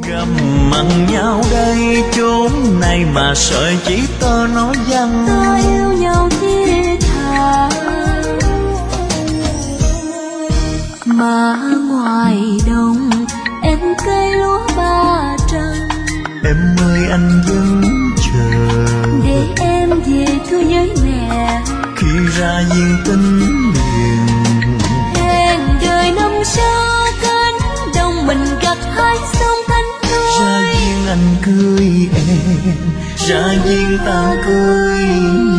Gầm mặn nhau đây chốn này mà sợi chỉ tơ nói văng. Ta yêu nhau thiết tha mà ngoài đồng em cây lúa ba trăng. Em ơi anh vẫn chờ để em về thưa với mẹ khi ra viên tinh liền. hẹn đời năm sau cánh đồng mình gặt hai sông thanh ra thôi. viên anh cưới em, ra viên ta cưới